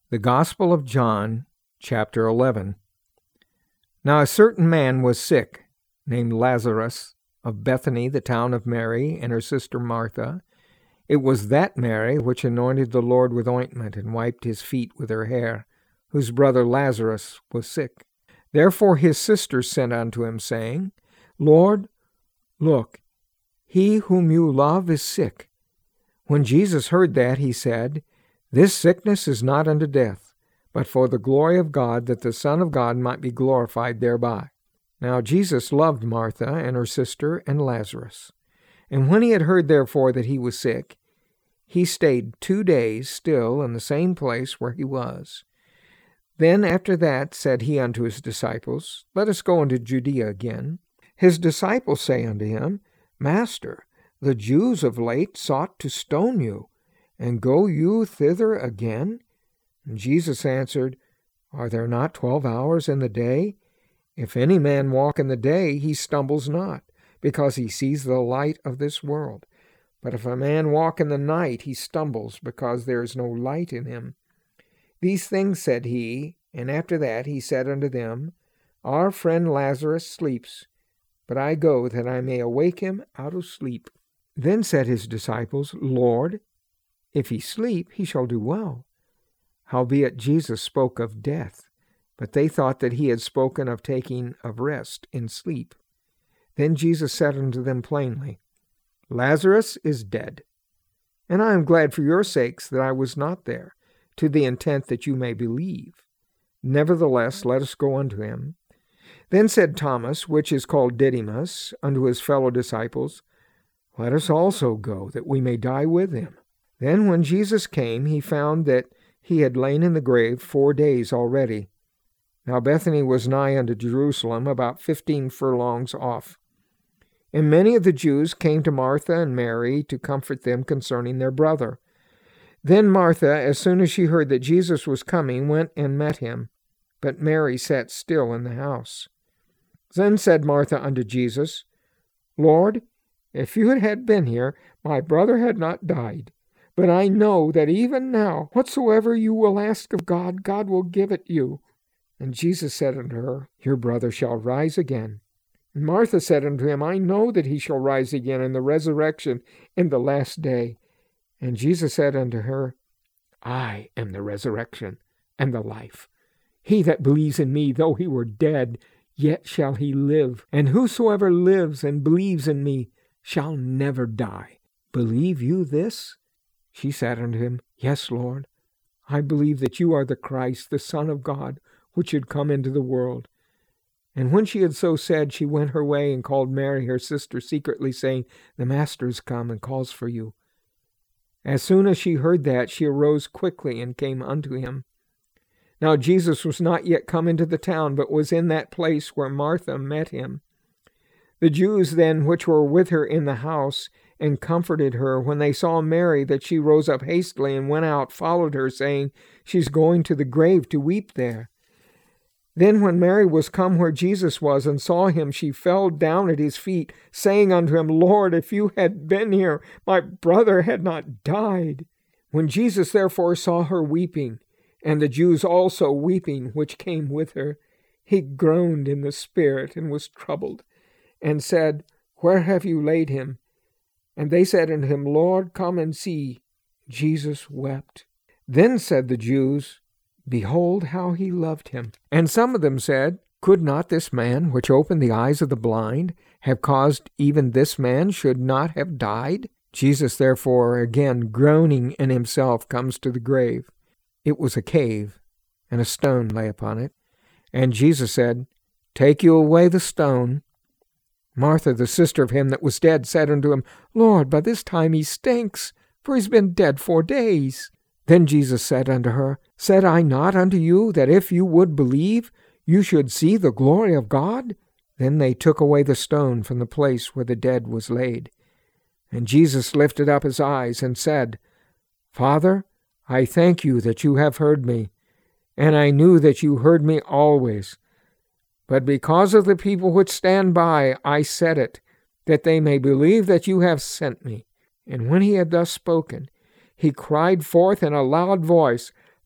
The Gospel of John, chapter 11. Now a certain man was sick, named Lazarus, of Bethany, the town of Mary, and her sister Martha. It was that Mary which anointed the Lord with ointment and wiped his feet with her hair, whose brother Lazarus was sick. Therefore his sisters sent unto him, saying, Lord, look, he whom you love is sick. When Jesus heard that, he said, This sickness is not unto death, but for the glory of God, that the Son of God might be glorified thereby. Now Jesus loved Martha and her sister and Lazarus. And when he had heard therefore that he was sick, he stayed 2 days still in the same place where he was. Then after that said he unto his disciples, Let us go into Judea again. His disciples say unto him, Master, the Jews of late sought to stone you, and go you thither again? And Jesus answered, Are there not 12 hours in the day? If any man walk in the day, he stumbles not, because he sees the light of this world. But if a man walk in the night, he stumbles, because there is no light in him. These things said he, and after that he said unto them, Our friend Lazarus sleeps, but I go that I may awake him out of sleep. Then said his disciples, Lord, if he sleep, he shall do well. Howbeit Jesus spoke of death, but they thought that he had spoken of taking of rest in sleep. Then Jesus said unto them plainly, Lazarus is dead, and I am glad for your sakes that I was not there, to the intent that you may believe. Nevertheless, let us go unto him. Then said Thomas, which is called Didymus, unto his fellow disciples, Let us also go, that we may die with him. Then when Jesus came, he found that he had lain in the grave 4 days already. Now Bethany was nigh unto Jerusalem, about 15 furlongs off. And many of the Jews came to Martha and Mary to comfort them concerning their brother. Then Martha, as soon as she heard that Jesus was coming, went and met him. But Mary sat still in the house. Then said Martha unto Jesus, Lord, if you had been here, my brother had not died. But I know that even now, whatsoever you will ask of God, God will give it you. And Jesus said unto her, Your brother shall rise again. And Martha said unto him, I know that he shall rise again in the resurrection in the last day. And Jesus said unto her, I am the resurrection and the life. He that believes in me, though he were dead, yet shall he live. And whosoever lives and believes in me shall never die. Believe you this? She said unto him, Yes, Lord, I believe that you are the Christ, the Son of God, which should come into the world. And when she had so said, she went her way and called Mary her sister secretly, saying, The Master is come and calls for you. As soon as she heard that, she arose quickly and came unto him. Now Jesus was not yet come into the town, but was in that place where Martha met him. The Jews then which were with her in the house, and comforted her, when they saw Mary, that she rose up hastily and went out, followed her, saying, She's going to the grave to weep there. Then when Mary was come where Jesus was, and saw him, she fell down at his feet, saying unto him, Lord, if you had been here, my brother had not died. When Jesus therefore saw her weeping, and the Jews also weeping which came with her, he groaned in the spirit, and was troubled, and said, Where have you laid him? And they said unto him, Lord, come and see. Jesus wept. Then said the Jews, Behold how he loved him. And some of them said, Could not this man, which opened the eyes of the blind, have caused even this man should not have died? Jesus therefore, again groaning in himself, comes to the grave. It was a cave, and a stone lay upon it. And Jesus said, Take you away the stone. Martha, the sister of him that was dead, said unto him, Lord, by this time he stinks, for he's been dead 4 days. Then Jesus said unto her, Said I not unto you, that if you would believe, you should see the glory of God? Then they took away the stone from the place where the dead was laid. And Jesus lifted up his eyes, and said, Father, I thank you that you have heard me, and I knew that you heard me always. But because of the people which stand by, I said it, that they may believe that you have sent me. And when he had thus spoken, he cried forth in a loud voice,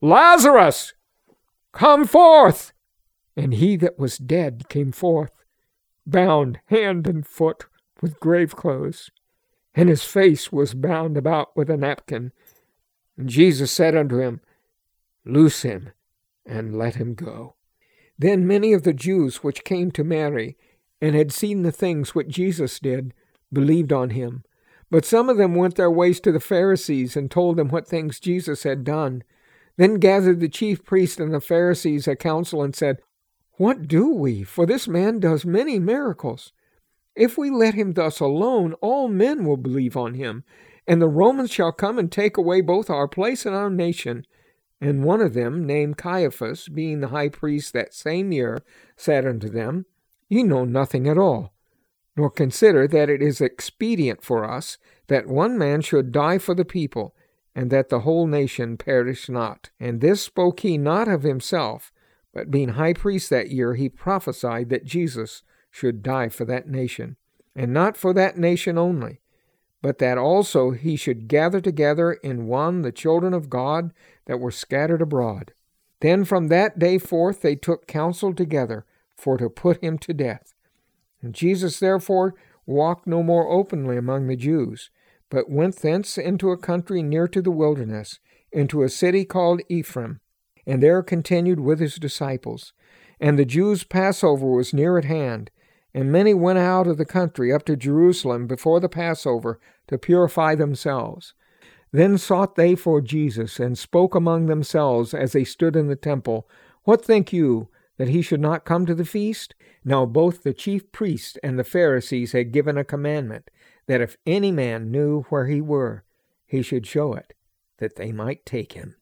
Lazarus, come forth! And he that was dead came forth, bound hand and foot with grave clothes, and his face was bound about with a napkin. And Jesus said unto him, Loose him, and let him go. Then many of the Jews which came to Mary, and had seen the things which Jesus did, believed on him. But some of them went their ways to the Pharisees, and told them what things Jesus had done. Then gathered the chief priests and the Pharisees a council, and said, What do we? For this man does many miracles. If we let him thus alone, all men will believe on him, and the Romans shall come and take away both our place and our nation. And one of them, named Caiaphas, being the high priest that same year, said unto them, Ye know nothing at all, nor consider that it is expedient for us that one man should die for the people, and that the whole nation perish not. And this spoke he not of himself, but being high priest that year, he prophesied that Jesus should die for that nation, and not for that nation only, but that also he should gather together in one the children of God that were scattered abroad. Then from that day forth they took counsel together for to put him to death. And Jesus therefore walked no more openly among the Jews, but went thence into a country near to the wilderness, into a city called Ephraim, and there continued with his disciples. And the Jews' Passover was near at hand, and many went out of the country up to Jerusalem before the Passover to purify themselves. Then sought they for Jesus, and spoke among themselves as they stood in the temple, What think you, that he should not come to the feast? Now both the chief priests and the Pharisees had given a commandment, that if any man knew where he were, he should show it, that they might take him.